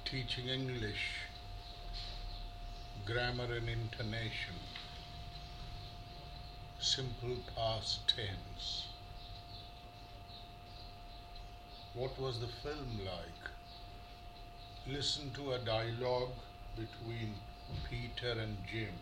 Teaching English, grammar and intonation, simple past tense. What was the film like? Listen to a dialogue between Peter and Jim.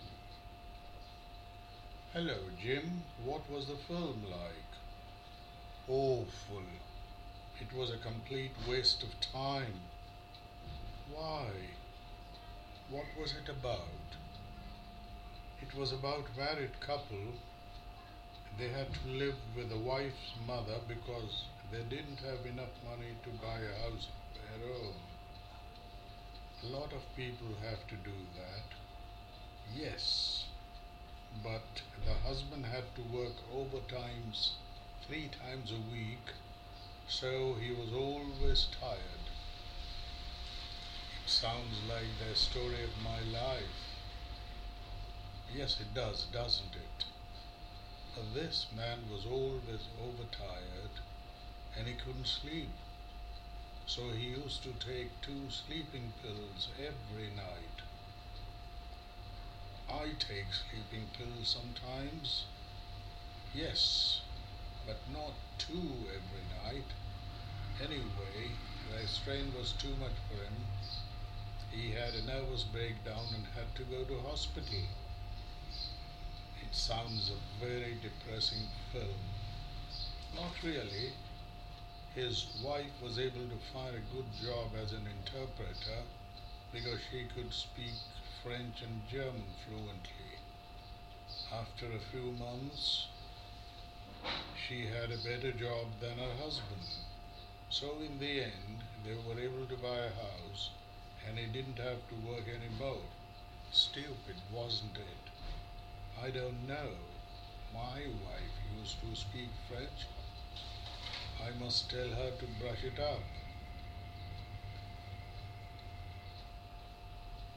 Hello, Jim. What was the film like? Awful. It was a complete waste of time. Why? What was it about? It was about married couple. They had to live with the wife's mother because they didn't have enough money to buy a house of their own. A lot of people have to do that. Yes, but the husband had to work overtimes 3 times a week, so he was always tired. It sounds like the story of my life. Yes, it does, doesn't it? But this man was always overtired and he couldn't sleep. So he used to take 2 sleeping pills every night. I take sleeping pills sometimes. Yes, but not 2 every night. Anyway, the strain was too much for him. He had a nervous breakdown and had to go to hospital. It sounds a very depressing film. Not really. His wife was able to find a good job as an interpreter because she could speak French and German fluently. After a few months, she had a better job than her husband. So in the end, they were able to buy a house and he didn't have to work anymore. Stupid, wasn't it? I don't know. My wife used to speak French. I must tell her to brush it up.